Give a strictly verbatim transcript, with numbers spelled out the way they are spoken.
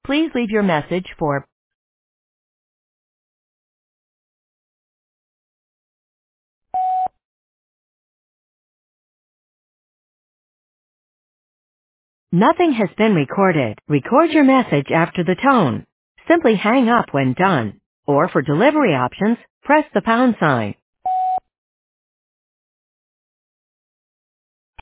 Please leave your message for Nothing has been recorded. Record your message after the tone. Simply hang up when done. Or for delivery options, press the pound sign.